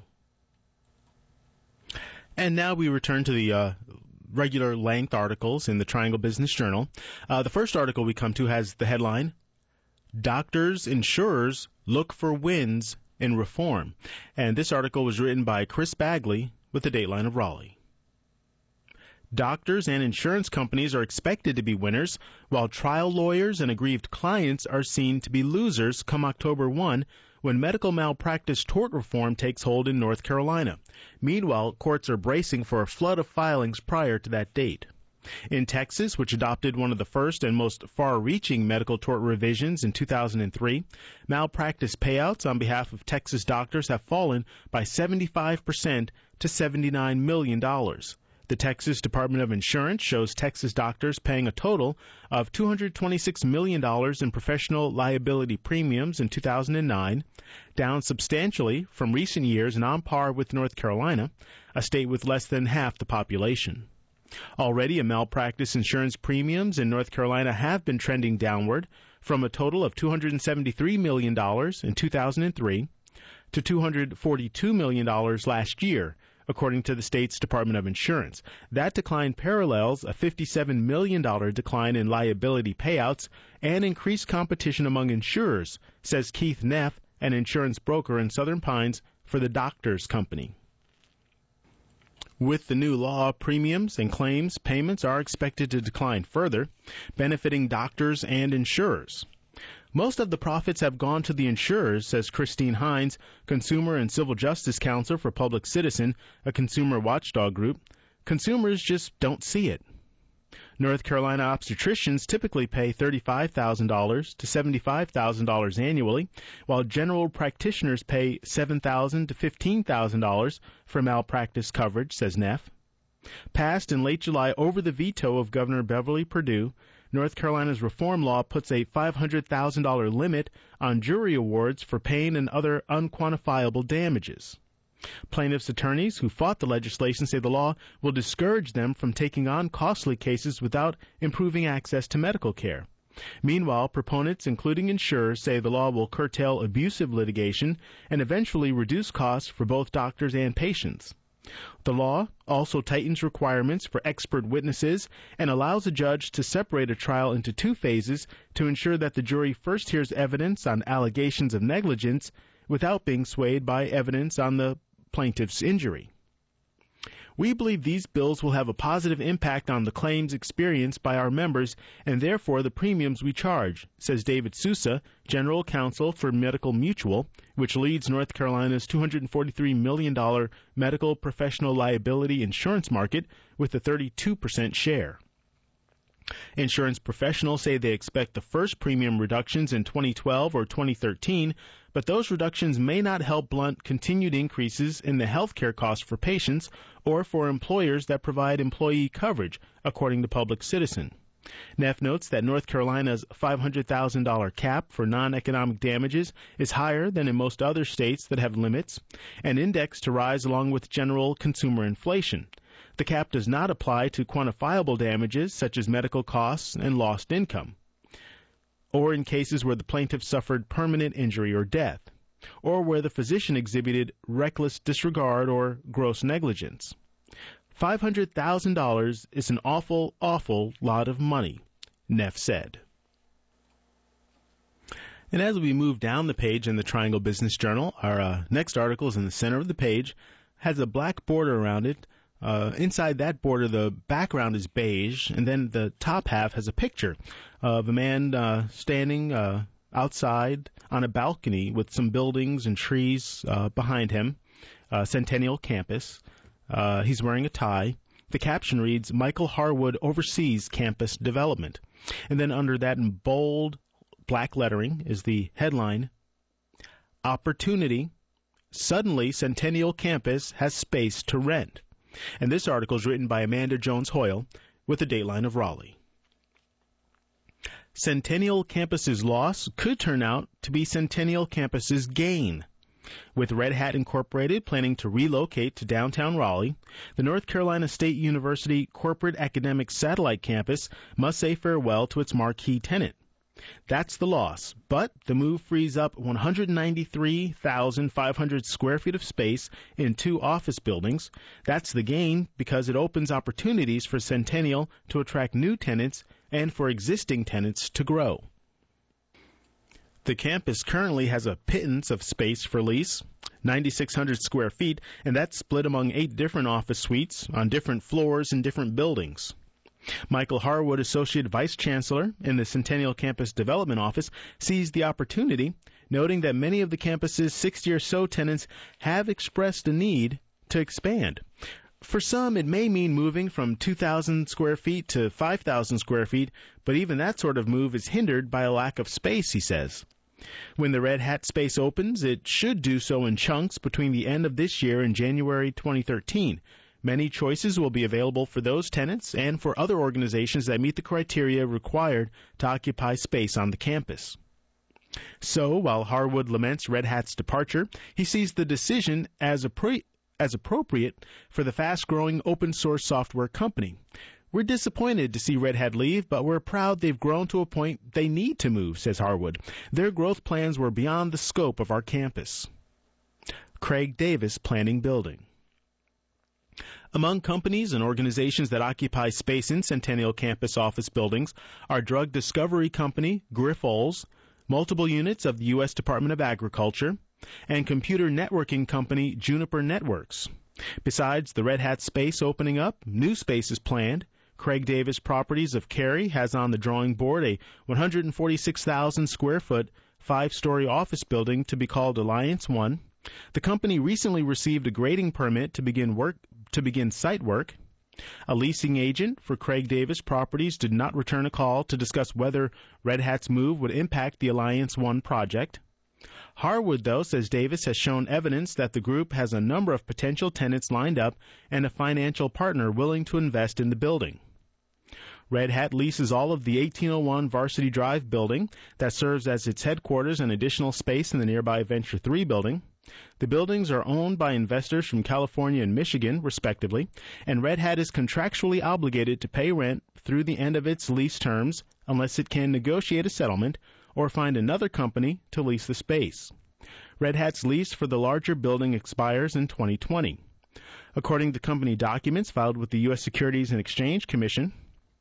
Speaker 1: And now we return to the uh, regular length articles in the Triangle Business Journal. Uh, the first article we come to has the headline, Doctors, Insurers Look for Wins in Reform. And this article was written by Chris Bagley with the Dateline of Raleigh. Doctors and insurance companies are expected to be winners, while trial lawyers and aggrieved clients are seen to be losers come October first, when medical malpractice tort reform takes hold in North Carolina. Meanwhile, courts are bracing for a flood of filings prior to that date. In Texas, which adopted one of the first and most far-reaching medical tort revisions in two thousand three, malpractice payouts on behalf of Texas doctors have fallen by seventy-five percent to seventy-nine million dollars. The Texas Department of Insurance shows Texas doctors paying a total of two hundred twenty-six million dollars in professional liability premiums in two thousand nine, down substantially from recent years and on par with North Carolina, a state with less than half the population. Already, malpractice insurance premiums in North Carolina have been trending downward from a total of two hundred seventy-three million dollars in two thousand three to two hundred forty-two million dollars last year, according to the state's Department of Insurance. That decline parallels a fifty-seven million dollars decline in liability payouts and increased competition among insurers, says Keith Neff, an insurance broker in Southern Pines for the Doctors Company. With the new law, premiums and claims payments are expected to decline further, benefiting doctors and insurers. Most of the profits have gone to the insurers, says Christine Hines, Consumer and Civil Justice Counsel for Public Citizen, a consumer watchdog group. Consumers just don't see it. North Carolina obstetricians typically pay thirty-five thousand dollars to seventy-five thousand dollars annually, while general practitioners pay seven thousand dollars to fifteen thousand dollars for malpractice coverage, says Neff. Passed in late July over the veto of Governor Beverly Perdue, North Carolina's reform law puts a five hundred thousand dollars limit on jury awards for pain and other unquantifiable damages. Plaintiffs' attorneys who fought the legislation say the law will discourage them from taking on costly cases without improving access to medical care. Meanwhile, proponents, including insurers, say the law will curtail abusive litigation and eventually reduce costs for both doctors and patients. The law also tightens requirements for expert witnesses and allows a judge to separate a trial into two phases to ensure that the jury first hears evidence on allegations of negligence without being swayed by evidence on the plaintiff's injury. We believe these bills will have a positive impact on the claims experienced by our members and therefore the premiums we charge, says David Sousa, General Counsel for Medical Mutual, which leads North Carolina's two hundred forty-three million dollars medical professional liability insurance market with a thirty-two percent share. Insurance professionals say they expect the first premium reductions in twenty twelve or twenty thirteen, but those reductions may not help blunt continued increases in the health care costs for patients or for employers that provide employee coverage, according to Public Citizen. N E F notes that North Carolina's five hundred thousand dollars cap for non-economic damages is higher than in most other states that have limits and indexed to rise along with general consumer inflation. The cap does not apply to quantifiable damages such as medical costs and lost income, or in cases where the plaintiff suffered permanent injury or death, or where the physician exhibited reckless disregard or gross negligence. five hundred thousand dollars is an awful, awful lot of money, N E F said. And as we move down the page in the Triangle Business Journal, our uh, next article is in the center of the page, has a black border around it. Uh, inside that border, the background is beige, and then the top half has a picture of a man uh, standing uh, outside on a balcony with some buildings and trees uh, behind him, uh, Centennial Campus. Uh, he's wearing a tie. The caption reads, Michael Harwood oversees campus development. And then under that in bold black lettering is the headline, Opportunity. Suddenly, Centennial Campus has space to rent. And this article is written by Amanda Jones Hoyle with the Dateline of Raleigh. Centennial Campus's loss could turn out to be Centennial Campus's gain. With Red Hat Incorporated planning to relocate to downtown Raleigh, the North Carolina State University Corporate Academic Satellite Campus must say farewell to its marquee tenant. That's the loss, but the move frees up one hundred ninety-three thousand five hundred square feet of space in two office buildings. That's the gain because it opens opportunities for Centennial to attract new tenants and for existing tenants to grow. The campus currently has a pittance of space for lease, nine thousand six hundred square feet, and that's split among eight different office suites on different floors in different buildings. Michael Harwood, Associate Vice Chancellor in the Centennial Campus Development Office, sees the opportunity, noting that many of the campus's sixty or so tenants have expressed a need to expand. For some, it may mean moving from two thousand square feet to five thousand square feet, but even that sort of move is hindered by a lack of space, he says. When the Red Hat space opens, it should do so in chunks between the end of this year and January twenty thirteen. Many choices will be available for those tenants and for other organizations that meet the criteria required to occupy space on the campus. So, while Harwood laments Red Hat's departure, he sees the decision as, appro- as appropriate for the fast-growing open-source software company. We're disappointed to see Red Hat leave, but we're proud they've grown to a point they need to move, says Harwood. Their growth plans were beyond the scope of our campus. Craig Davis planning building. Among companies and organizations that occupy space in Centennial Campus office buildings are drug discovery company Grifols, multiple units of the U S Department of Agriculture, and computer networking company Juniper Networks. Besides the Red Hat space opening up, new space is planned. Craig Davis Properties of Cary has on the drawing board a one hundred forty-six thousand square foot, five-story office building to be called Alliance One. The company recently received a grading permit to begin work to begin site work. A leasing agent for Craig Davis Properties did not return a call to discuss whether Red Hat's move would impact the Alliance One project. Harwood, though, says Davis has shown evidence that the group has a number of potential tenants lined up and a financial partner willing to invest in the building. Red Hat leases all of the eighteen oh one Varsity Drive building that serves as its headquarters and additional space in the nearby Venture three building. The buildings are owned by investors from California and Michigan, respectively, and Red Hat is contractually obligated to pay rent through the end of its lease terms unless it can negotiate a settlement or find another company to lease the space. Red Hat's lease for the larger building expires in twenty twenty. According to company documents filed with the U S Securities and Exchange Commission,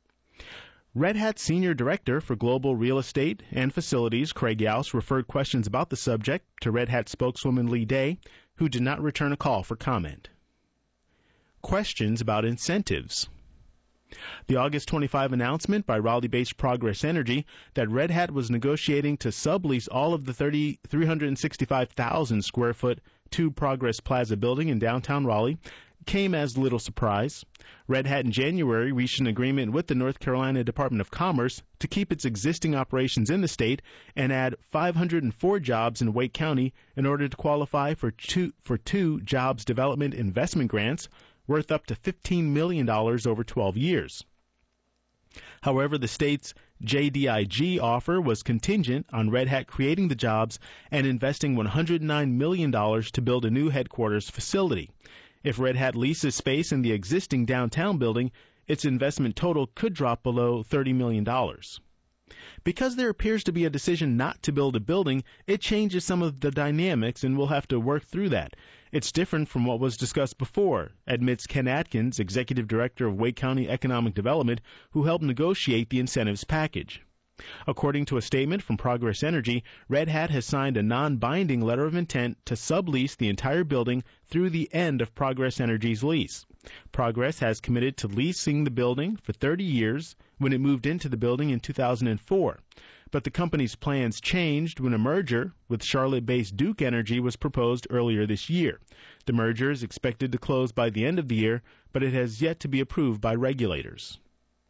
Speaker 1: Red Hat Senior Director for Global Real Estate and Facilities, Craig Yause, referred questions about the subject to Red Hat spokeswoman Lee Day, who did not return a call for comment. Questions about incentives. The August twenty-fifth announcement by Raleigh-based Progress Energy that Red Hat was negotiating to sublease all of the three hundred sixty-five thousand square foot two Progress Plaza building in downtown Raleigh came as little surprise. Red Hat in January reached an agreement with the North Carolina Department of Commerce to keep its existing operations in the state and add five hundred four jobs in Wake County in order to qualify for two, for two Jobs Development Investment Grants worth up to fifteen million dollars over twelve years. However, the state's J D I G offer was contingent on Red Hat creating the jobs and investing one hundred nine million dollars to build a new headquarters facility. If Red Hat leases space in the existing downtown building, its investment total could drop below thirty million dollars. Because there appears to be a decision not to build a building, it changes some of the dynamics, and we'll have to work through that. It's different from what was discussed before, admits Ken Atkins, Executive Director of Wake County Economic Development, who helped negotiate the incentives package. According to a statement from Progress Energy, Red Hat has signed a non-binding letter of intent to sublease the entire building through the end of Progress Energy's lease. Progress has committed to leasing the building for thirty years when it moved into the building in two thousand four. But the company's plans changed when a merger with Charlotte-based Duke Energy was proposed earlier this year. The merger is expected to close by the end of the year, but it has yet to be approved by regulators.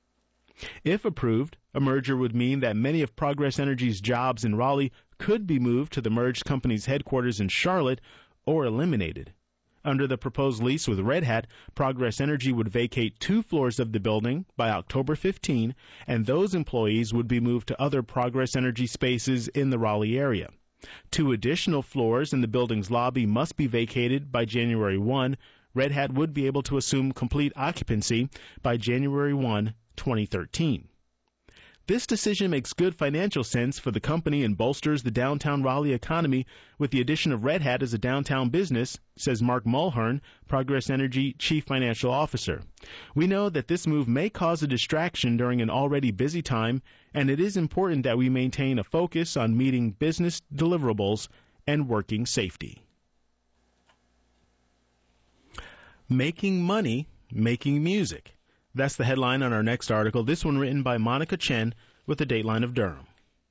Speaker 1: If approved, a merger would mean that many of Progress Energy's jobs in Raleigh could be moved to the merged company's headquarters in Charlotte or eliminated. Under the proposed lease with Red Hat, Progress Energy would vacate two floors of the building by October fifteenth, and those employees would be moved to other Progress Energy spaces in the Raleigh area. Two additional floors in the building's lobby must be vacated by January first. Red Hat would be able to assume complete occupancy by January first, twenty thirteen. This decision makes good financial sense for the company and bolsters the downtown Raleigh economy with the addition of Red Hat as a downtown business, says Mark Mulhern, Progress Energy Chief Financial Officer. We know that this move may cause a distraction during an already busy time, and it is important that we maintain a focus on meeting business deliverables and working safety. Making money, making music. That's the headline on our next article, this one written by Monica Chen with the Dateline of Durham.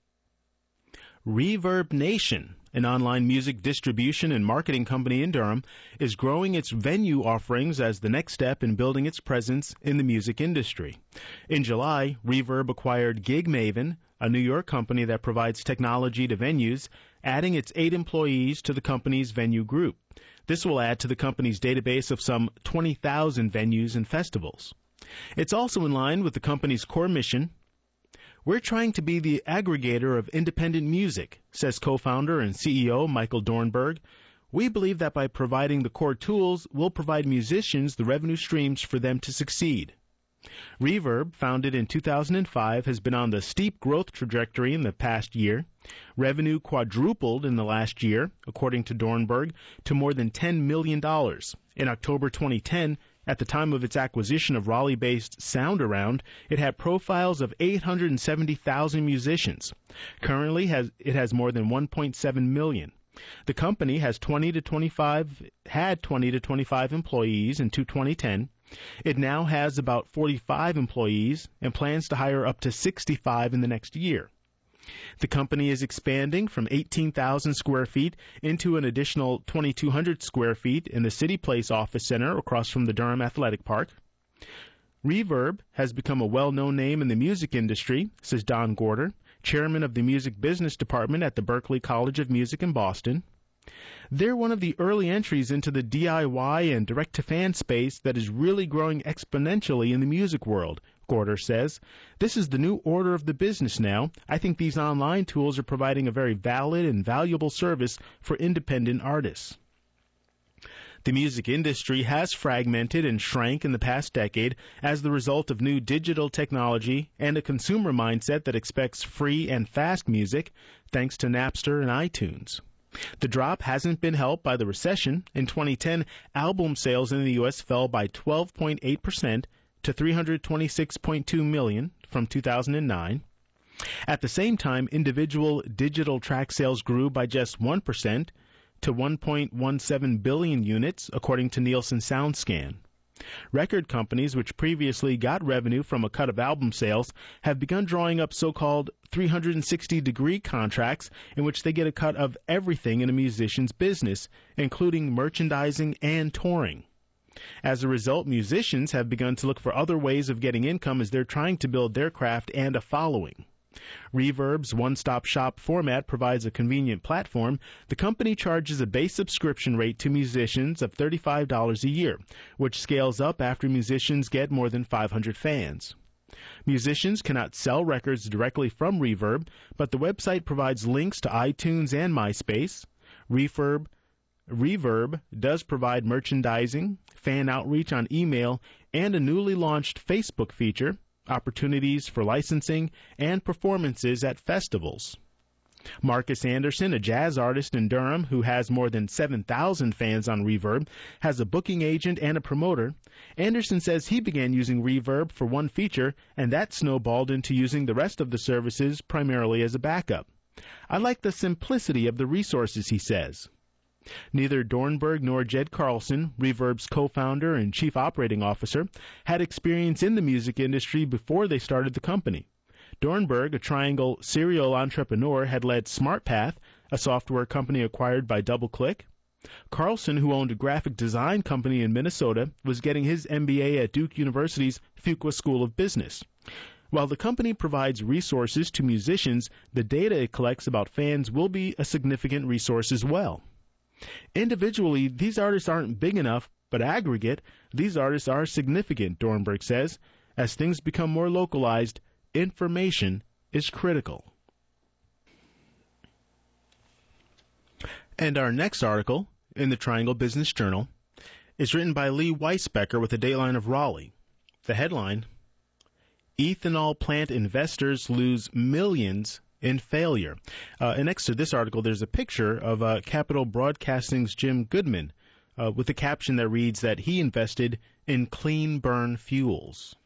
Speaker 1: Reverb Nation, an online music distribution and marketing company in Durham, is growing its venue offerings as the next step in building its presence in the music industry. In July, Reverb acquired Gig Maven, a New York company that provides technology to venues, adding its eight employees to the company's venue group. This will add to the company's database of some twenty thousand venues and festivals. It's also in line with the company's core mission. We're trying to be the aggregator of independent music, says co-founder and C E O Michael Dornberg. We believe that by providing the core tools, we'll provide musicians the revenue streams for them to succeed. Reverb, founded in two thousand five, has been on the steep growth trajectory in the past year. Revenue quadrupled in the last year, according to Dornberg, to more than ten million dollars. In October twenty ten, at the time of its acquisition of Raleigh-based SoundAround, it had profiles of eight hundred seventy thousand musicians. Currently, has, it has more than one point seven million. The company has twenty to twenty-five had twenty to twenty-five employees in twenty ten. It now has about forty-five employees and plans to hire up to sixty-five in the next year. The company is expanding from eighteen thousand square feet into an additional twenty-two hundred square feet in the City Place office center across from the Durham Athletic Park. Reverb has become a well-known name in the music industry, says Don Gorder, chairman of the music business department at the Berklee College of Music in Boston. They're one of the early entries into the D I Y and direct-to-fan space that is really growing exponentially in the music world, Gorder says. This is the new order of the business now. I think these online tools are providing a very valid and valuable service for independent artists. The music industry has fragmented and shrank in the past decade as the result of new digital technology and a consumer mindset that expects free and fast music, thanks to Napster and iTunes. The drop hasn't been helped by the recession. In twenty ten, album sales in the U S fell by twelve point eight percent to three hundred twenty-six point two million from two thousand nine. At the same time, individual digital track sales grew by just one percent to one point one seven billion units, according to Nielsen SoundScan. Record companies, which previously got revenue from a cut of album sales, have begun drawing up so-called three hundred sixty degree contracts in which they get a cut of everything in a musician's business, including merchandising and touring. As a result, musicians have begun to look for other ways of getting income as they're trying to build their craft and a following. Reverb's one-stop shop format provides a convenient platform. The company charges a base subscription rate to musicians of thirty-five dollars a year, which scales up after musicians get more than five hundred fans. Musicians cannot sell records directly from Reverb, but the website provides links to iTunes and MySpace. Reverb, Reverb does provide merchandising, fan outreach on email, and a newly launched Facebook feature, opportunities for licensing, and performances at festivals. Marcus Anderson, a jazz artist in Durham who has more than seven thousand fans on Reverb, has a booking agent and a promoter. Anderson says he began using Reverb for one feature, and that snowballed into using the rest of the services primarily as a backup. I like the simplicity of the resources, he says. Neither Dornberg nor Jed Carlson, Reverb's co-founder and chief operating officer, had experience in the music industry before they started the company. Dornberg, a Triangle serial entrepreneur, had led SmartPath, a software company acquired by DoubleClick. Carlson, who owned a graphic design company in Minnesota, was getting his M B A at Duke University's Fuqua School of Business. While the company provides resources to musicians, the data it collects about fans will be a significant resource as well. Individually, these artists aren't big enough, but aggregate, these artists are significant, Dornberg says. As things become more localized, information is critical. And our next article in the Triangle Business Journal is written by Lee Weisbecker with a dateline of Raleigh. The headline, Ethanol plant investors lose millions in failure. Uh, and next to this article, there's a picture of uh, Capital Broadcasting's Jim Goodman uh, with a caption that reads that he invested in clean burn fuels.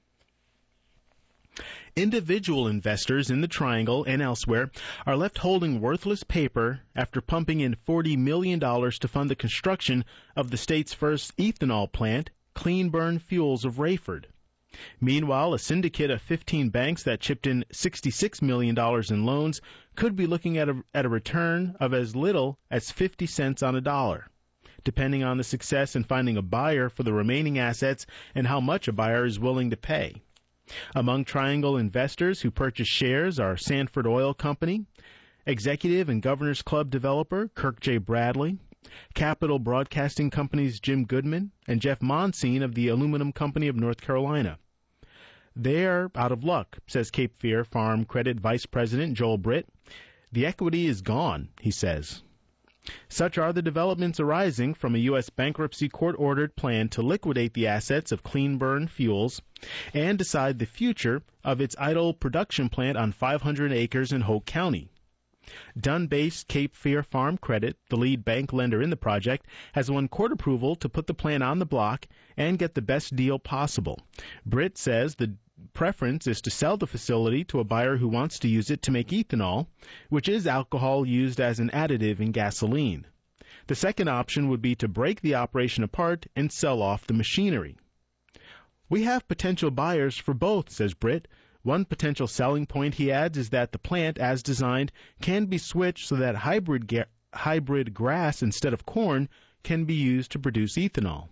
Speaker 1: Individual investors in the Triangle and elsewhere are left holding worthless paper after pumping in forty million dollars to fund the construction of the state's first ethanol plant, Clean Burn Fuels of Rayford. Meanwhile, a syndicate of fifteen banks that chipped in sixty-six million dollars in loans could be looking at a, at a return of as little as fifty cents on a dollar, depending on the success in finding a buyer for the remaining assets and how much a buyer is willing to pay. Among Triangle investors who purchased shares are Sanford Oil Company, Executive and Governors Club developer Kirk J. Bradley, Capital Broadcasting Company's Jim Goodman, and Jeff Monsine of the Aluminum Company of North Carolina. They're out of luck, says Cape Fear Farm Credit Vice President Joel Britt. The equity is gone, he says. Such are the developments arising from a U S bankruptcy court-ordered plan to liquidate the assets of Clean Burn Fuels and decide the future of its idle production plant on five hundred acres in Hoke County. Dunn-based Cape Fear Farm Credit, the lead bank lender in the project, has won court approval to put the plant on the block and get the best deal possible. Britt says the preference is to sell the facility to a buyer who wants to use it to make ethanol, which is alcohol used as an additive in gasoline. The second option would be to break the operation apart and sell off the machinery. We have potential buyers for both, says Britt. One potential selling point, he adds, is that the plant, as designed, can be switched so that hybrid, ga- hybrid grass instead of corn can be used to produce ethanol.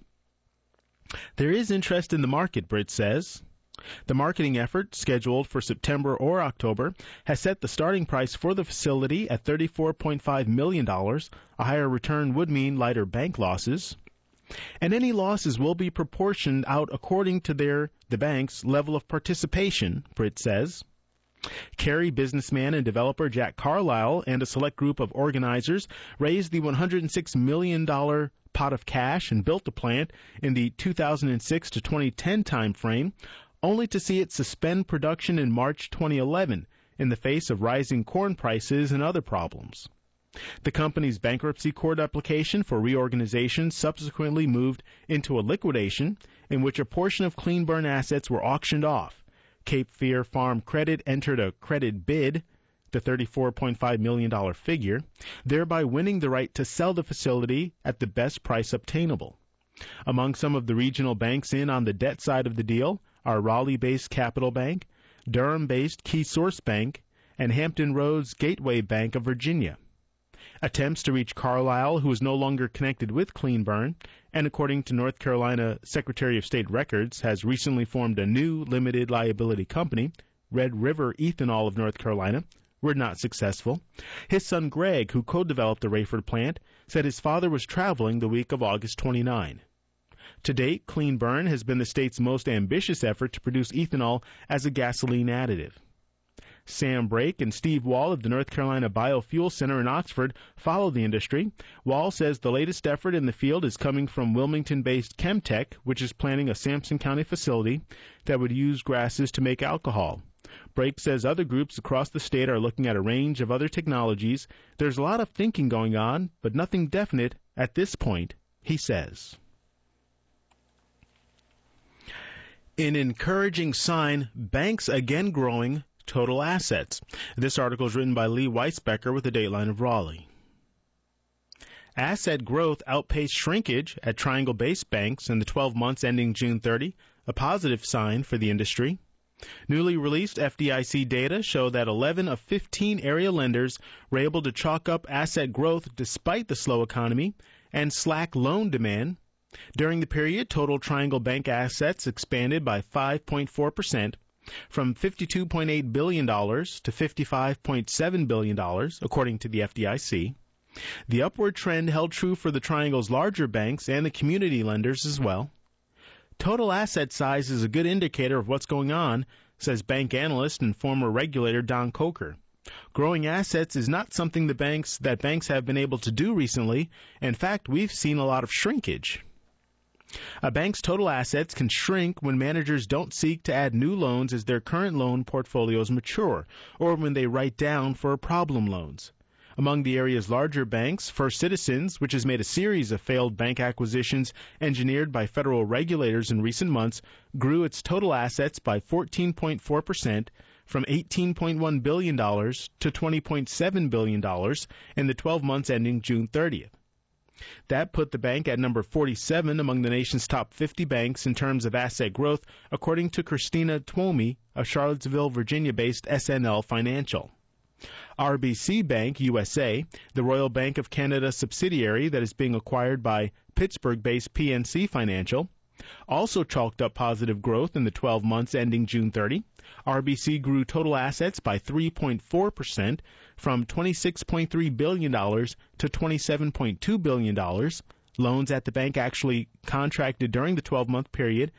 Speaker 1: There is interest in the market, Britt says. The marketing effort, scheduled for September or October, has set the starting price for the facility at thirty-four point five million dollars. A higher return would mean lighter bank losses. And any losses will be proportioned out according to their the bank's level of participation, Britt says. Cary businessman and developer Jack Carlisle and a select group of organizers raised the one hundred six million dollars pot of cash and built the plant in the two thousand six to twenty ten time frame, only to see it suspend production in March twenty eleven in the face of rising corn prices and other problems. The company's bankruptcy court application for reorganization subsequently moved into a liquidation in which a portion of Cleanburn assets were auctioned off. Cape Fear Farm Credit entered a credit bid, the thirty-four point five million dollars figure, thereby winning the right to sell the facility at the best price obtainable. Among some of the regional banks in on the debt side of the deal are Raleigh-based Capital Bank, Durham-based Key Source Bank, and Hampton Roads Gateway Bank of Virginia. Attempts to reach Carlyle, who is no longer connected with Cleanburn, and according to North Carolina Secretary of State records, has recently formed a new limited liability company, Red River Ethanol of North Carolina, were not successful. His son Greg, who co-developed the Rayford plant, said his father was traveling the week of August twenty-ninth. To date, Cleanburn has been the state's most ambitious effort to produce ethanol as a gasoline additive. Sam Brake and Steve Wall of the North Carolina Biofuel Center in Oxford follow the industry. Wall says the latest effort in the field is coming from Wilmington-based Chemtech, which is planning a Sampson County facility that would use grasses to make alcohol. Brake says other groups across the state are looking at a range of other technologies. There's a lot of thinking going on, but nothing definite at this point, he says. An encouraging sign, banks again growing total assets. This article is written by Lee Weisbecker with the Dateline of Raleigh. Asset growth outpaced shrinkage at Triangle-based banks in the twelve months ending June thirtieth, a positive sign for the industry. Newly released F D I C data show that eleven of fifteen area lenders were able to chalk up asset growth despite the slow economy and slack loan demand. During the period, total Triangle Bank assets expanded by five point four percent, from fifty-two point eight billion dollars to fifty-five point seven billion dollars, according to the F D I C. The upward trend held true for the Triangle's larger banks and the community lenders as well. Total asset size is a good indicator of what's going on, says bank analyst and former regulator Don Coker. Growing assets is not something the banks that banks have been able to do recently. In fact, we've seen a lot of shrinkage. A bank's total assets can shrink when managers don't seek to add new loans as their current loan portfolios mature, or when they write down for problem loans. Among the area's larger banks, First Citizens, which has made a series of failed bank acquisitions engineered by federal regulators in recent months, grew its total assets by fourteen point four percent, from eighteen point one billion dollars to twenty point seven billion dollars in the twelve months ending June thirtieth. That put the bank at number forty-seven among the nation's top fifty banks in terms of asset growth, according to Christina Twomey of Charlottesville, Virginia-based S N L Financial. R B C Bank U S A, the Royal Bank of Canada subsidiary that is being acquired by Pittsburgh-based P N C Financial, also chalked up positive growth in the twelve months ending June thirtieth. R B C grew total assets by three point four percent, from twenty-six point three billion dollars to twenty-seven point two billion dollars. Loans at the bank actually contracted during the twelve-month period.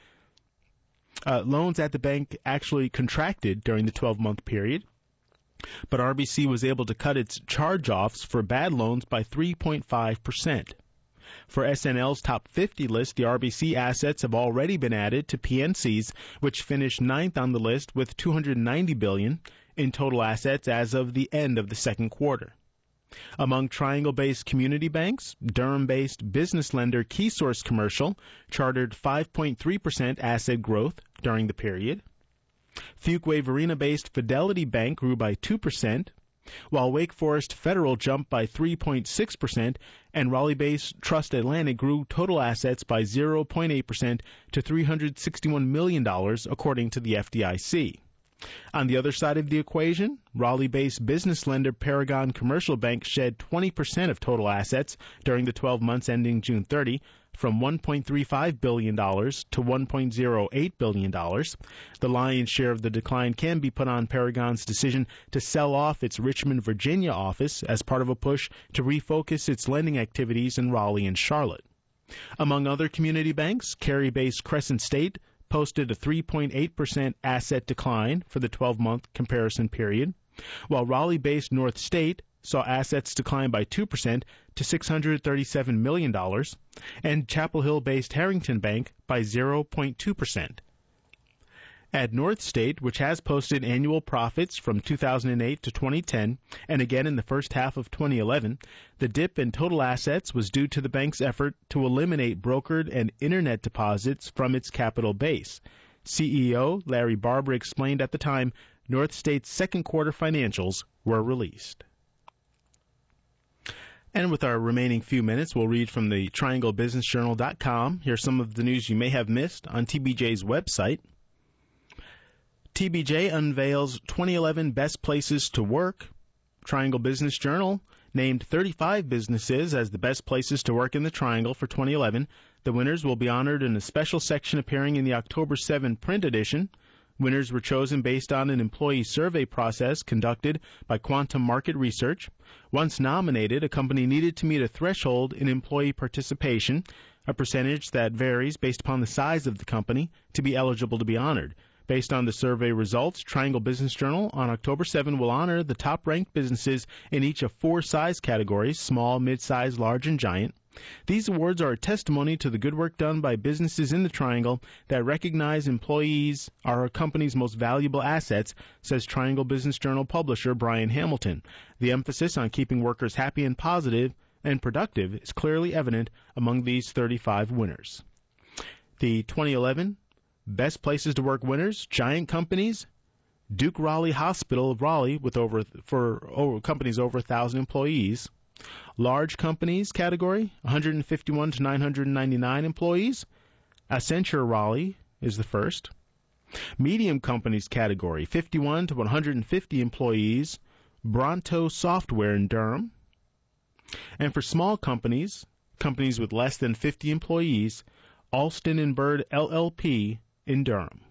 Speaker 1: Uh, loans at the bank actually contracted during the twelve-month period. But R B C was able to cut its charge-offs for bad loans by three point five percent. For S N L's top fifty list, the R B C assets have already been added to P N C's, which finished ninth on the list with two hundred ninety billion dollars in total assets as of the end of the second quarter. Among Triangle-based community banks, Durham-based business lender KeySource Commercial chartered five point three percent asset growth during the period. Fuquay-Varina-based Fidelity Bank grew by two percent, while Wake Forest Federal jumped by three point six percent, and Raleigh-based Trust Atlantic grew total assets by zero point eight percent to three hundred sixty-one million dollars, according to the F D I C. On the other side of the equation, Raleigh-based business lender Paragon Commercial Bank shed twenty percent of total assets during the twelve months ending June thirtieth, from one point three five billion dollars to one point zero eight billion dollars. The lion's share of the decline can be put on Paragon's decision to sell off its Richmond, Virginia office as part of a push to refocus its lending activities in Raleigh and Charlotte. Among other community banks, Cary-based Crescent State posted a three point eight percent asset decline for the twelve-month comparison period, while Raleigh-based North State saw assets decline by two percent to six hundred thirty-seven million dollars, and Chapel Hill-based Harrington Bank by zero point two percent. At North State, which has posted annual profits from two thousand eight to twenty ten, and again in the first half of twenty eleven, the dip in total assets was due to the bank's effort to eliminate brokered and internet deposits from its capital base. C E O Larry Barber explained at the time North State's second quarter financials were released. And with our remaining few minutes, we'll read from the triangle business journal dot com. Here's some of the news you may have missed on T B J's website. T B J unveils twenty eleven Best Places to Work. Triangle Business Journal named thirty-five businesses as the best places to work in the Triangle for twenty eleven. The winners will be honored in a special section appearing in the October seventh print edition. Winners were chosen based on an employee survey process conducted by Quantum Market Research. Once nominated, a company needed to meet a threshold in employee participation, a percentage that varies based upon the size of the company, to be eligible to be honored. Based on the survey results, Triangle Business Journal on October seventh will honor the top-ranked businesses in each of four size categories: small, mid-size, large, and giant. These awards are a testimony to the good work done by businesses in the Triangle that recognize employees are a company's most valuable assets, says Triangle Business Journal publisher Brian Hamilton. The emphasis on keeping workers happy and positive and productive is clearly evident among these thirty-five winners. The twenty eleven Best Places to Work winners: giant companies, Duke Raleigh Hospital of Raleigh with over for over, companies over one thousand employees. Large companies category, one hundred fifty-one to nine hundred ninety-nine employees. Accenture Raleigh is the first. Medium companies category, fifty-one to one hundred fifty employees. Bronto Software in Durham. And for small companies, companies with less than fifty employees, Alston and Bird L L P in Durham.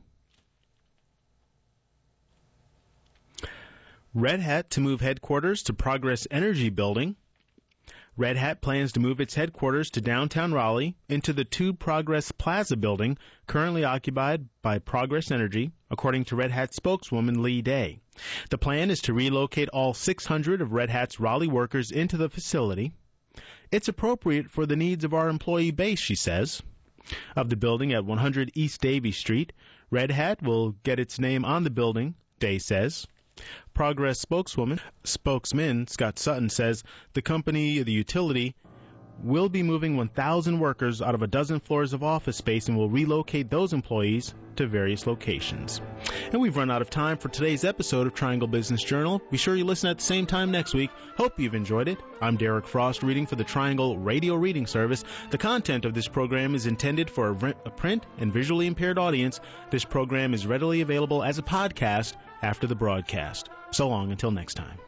Speaker 1: Red Hat to move headquarters to Progress Energy Building. Red Hat plans to move its headquarters to downtown Raleigh into the two Progress Plaza building currently occupied by Progress Energy, according to Red Hat spokeswoman Lee Day. The plan is to relocate all six hundred of Red Hat's Raleigh workers into the facility. It's appropriate for the needs of our employee base, she says. Of the building at one hundred East Davie Street, Red Hat will get its name on the building, Day says. Progress spokeswoman, spokesman Scott Sutton says the company, the utility, will be moving one thousand workers out of a dozen floors of office space and will relocate those employees to various locations. And we've run out of time for today's episode of Triangle Business Journal. Be sure you listen at the same time next week. Hope you've enjoyed it. I'm Derek Frost, reading for the Triangle Radio Reading Service. The content of this program is intended for a print and visually impaired audience. This program is readily available as a podcast after the broadcast. So long until next time.